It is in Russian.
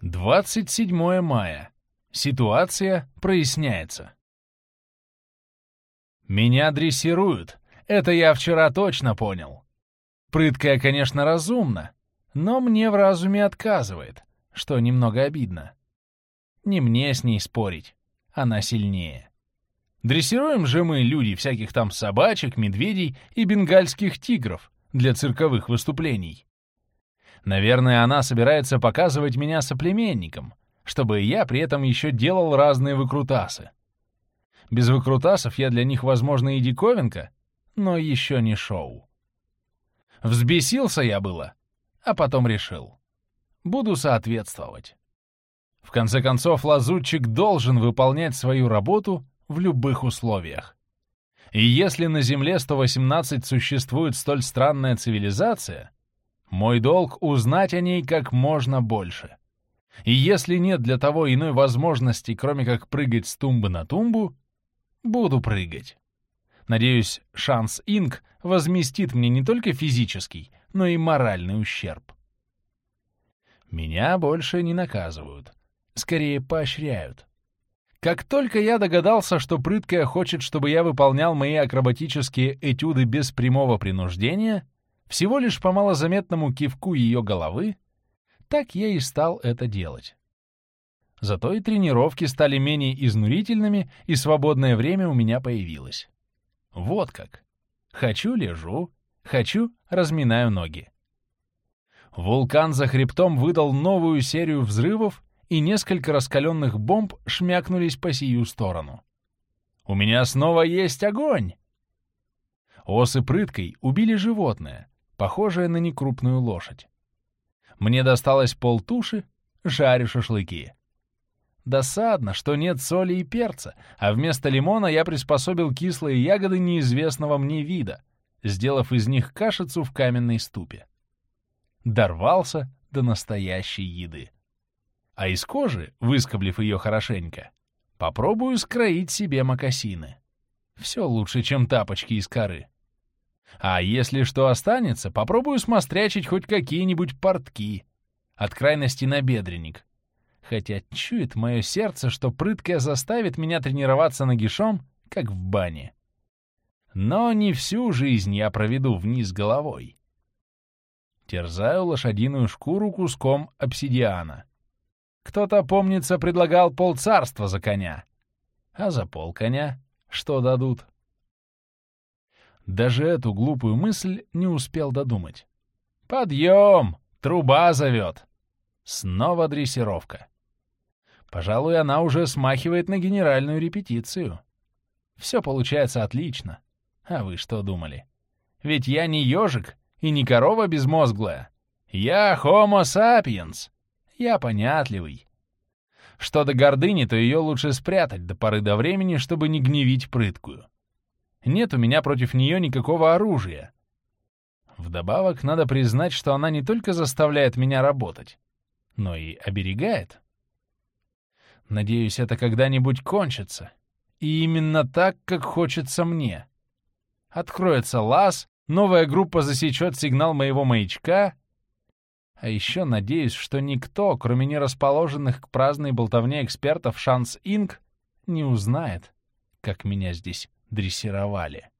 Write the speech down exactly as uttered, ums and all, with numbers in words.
двадцать седьмое мая. Ситуация проясняется. Меня дрессируют. Это я вчера точно понял. Прыткая, конечно, разумна, но мне в разуме отказывает, что немного обидно. Не мне с ней спорить, она сильнее. Дрессируем же мы, люди, всяких там собачек, медведей и бенгальских тигров для цирковых выступлений. Наверное, она собирается показывать меня соплеменникам, чтобы я при этом еще делал разные выкрутасы. Без выкрутасов я для них, возможно, и диковинка, но еще не шоу. Взбесился я было, а потом решил. Буду соответствовать. В конце концов, лазутчик должен выполнять свою работу в любых условиях. И если на Земле сто восемнадцать существует столь странная цивилизация, мой долг — узнать о ней как можно больше. И если нет для того иной возможности, кроме как прыгать с тумбы на тумбу, буду прыгать. Надеюсь, Шанс Инк возместит мне не только физический, но и моральный ущерб. Меня больше не наказывают. Скорее, поощряют. Как только я догадался, что прыткая хочет, чтобы я выполнял мои акробатические этюды без прямого принуждения, всего лишь по малозаметному кивку ее головы, так я и стал это делать. Зато и тренировки стали менее изнурительными, и свободное время у меня появилось. Вот как. Хочу — лежу, хочу — разминаю ноги. Вулкан за хребтом выдал новую серию взрывов, и несколько раскаленных бомб шмякнулись по сию сторону. У меня снова есть огонь! Осы прыткой убили животное, похожее на некрупную лошадь. Мне досталось полтуши, жарю шашлыки. Досадно, что нет соли и перца, а вместо лимона я приспособил кислые ягоды неизвестного мне вида, сделав из них кашицу в каменной ступе. Дорвался до настоящей еды. А из кожи, выскоблив ее хорошенько, попробую скроить себе мокасины. Все лучше, чем тапочки из коры. А если что останется, попробую смострячить хоть какие-нибудь портки. От крайности набедренник. Хотя чует мое сердце, что прыткая заставит меня тренироваться нагишом, как в бане. Но не всю жизнь я проведу вниз головой. Терзаю лошадиную шкуру куском обсидиана. Кто-то, помнится, предлагал полцарства за коня. А за полконя что дадут? Даже эту глупую мысль не успел додумать. «Подъем! Труба зовет!» Снова дрессировка. Пожалуй, она уже смахивает на генеральную репетицию. Все получается отлично. А вы что думали? Ведь я не ежик и не корова безмозглая. Я Homo sapiens. Я понятливый. Что до гордыни, то ее лучше спрятать до поры до времени, чтобы не гневить прыткую. Нет у меня против нее никакого оружия. Вдобавок, надо признать, что она не только заставляет меня работать, но и оберегает. Надеюсь, это когда-нибудь кончится. И именно так, как хочется мне. Откроется лаз, новая группа засечет сигнал моего маячка. А еще надеюсь, что никто, кроме нерасположенных к праздной болтовне экспертов Шанс Инк, не узнает, как меня здесь дрессировали.